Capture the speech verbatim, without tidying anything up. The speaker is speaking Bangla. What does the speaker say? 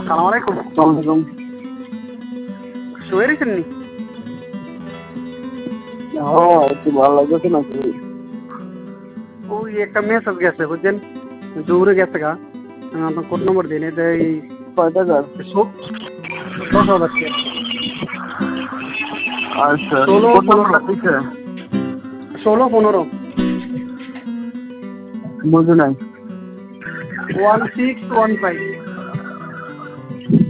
সালাম আলাইকুম। ওয়ালাইকুম। শুয়ে রয়েছেন নি? হ্যাঁ, একটু ভালো লাগতেছে না কি? ওই একটা মেসেজ গেছে বুঝছেন, জোরে গেছে গা। আপনার কোড নম্বর দিন, এটা এই কয় টাকার? সো- দশ হাজার টাকা। আচ্ছা, ষোলো কোন পনেরো নাম্বারটা দিছে? ষোলো পনেরো বুঝি নাই। One six one five.